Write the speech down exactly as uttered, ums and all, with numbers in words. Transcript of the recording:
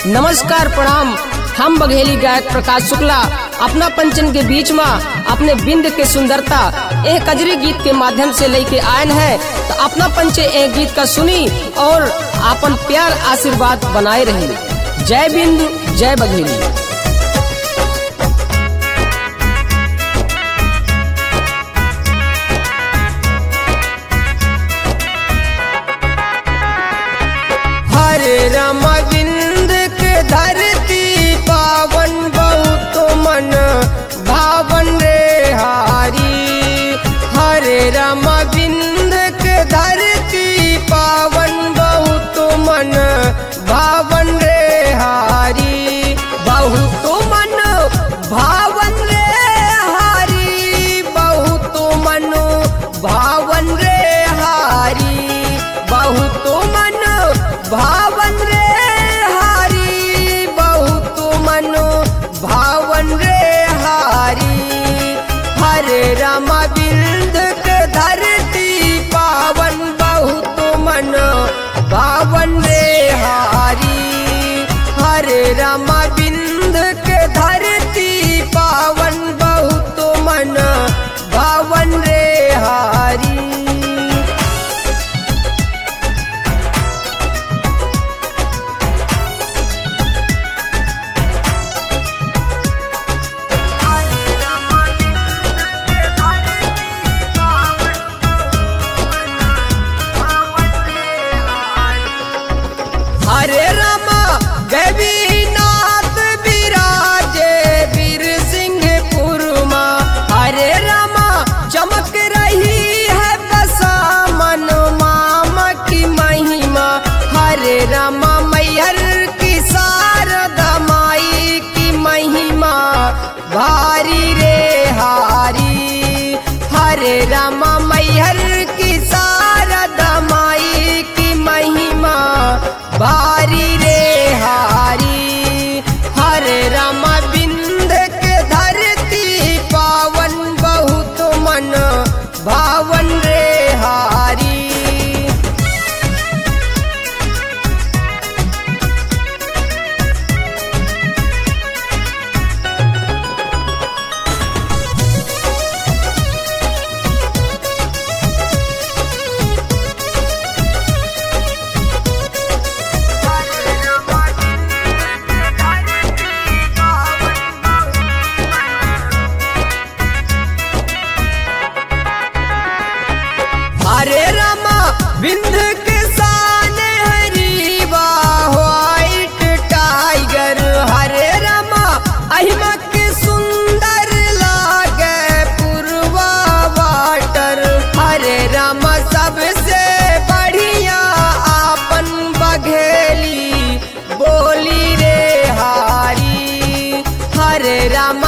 नमस्कार प्रणाम। हम बघेली गायक प्रकाश शुक्ला अपना पंचन के बीच में अपने बिंद के सुंदरता एक कजरी गीत के माध्यम से लेके आयन है। तो अपना पंचे एक गीत का सुनी और अपन प्यार आशीर्वाद बनाए रही। जय बिंद, जय बघेली। हरे राम बिंद के धरती पावन बहुत मन भावन रे हारी। हरे राम बिंद के धरती पावन बहुत मन भावन रे हारी। बहुत मन भावन रे हारी, बहुत मन भावन रे हारी, बहुत मन भावन रे हारी, बहुत मनो भावन रे हारी। हरे राम बिंद के धरती पावन बहुत मन भावन रे हारी। हरे राम बिंद के धरती पावन बहुत मन भावन रे हारी। हरे राम गवीनाथ विराजे वीर सिंहपुर माँ। हरे राम चमक रही है बसा मन मामा की महिमा। हरे राम मैहर की शारदा माई की महिमा भारी रे हारी। हरे राम मैहर की शारदा माई की महिमा भारी रे हारी। हरे राम बिंद के धरती पावन बहुत मन भावन रे हारी। हरे राम बिंद के सान हरीवा व्हाइट टाइगर। हरे राम अहिमा के सुंदर लागे पूर्वा वाटर। हरे राम सबसे बढ़िया आपन बघेली बोली रे हारी। हरे राम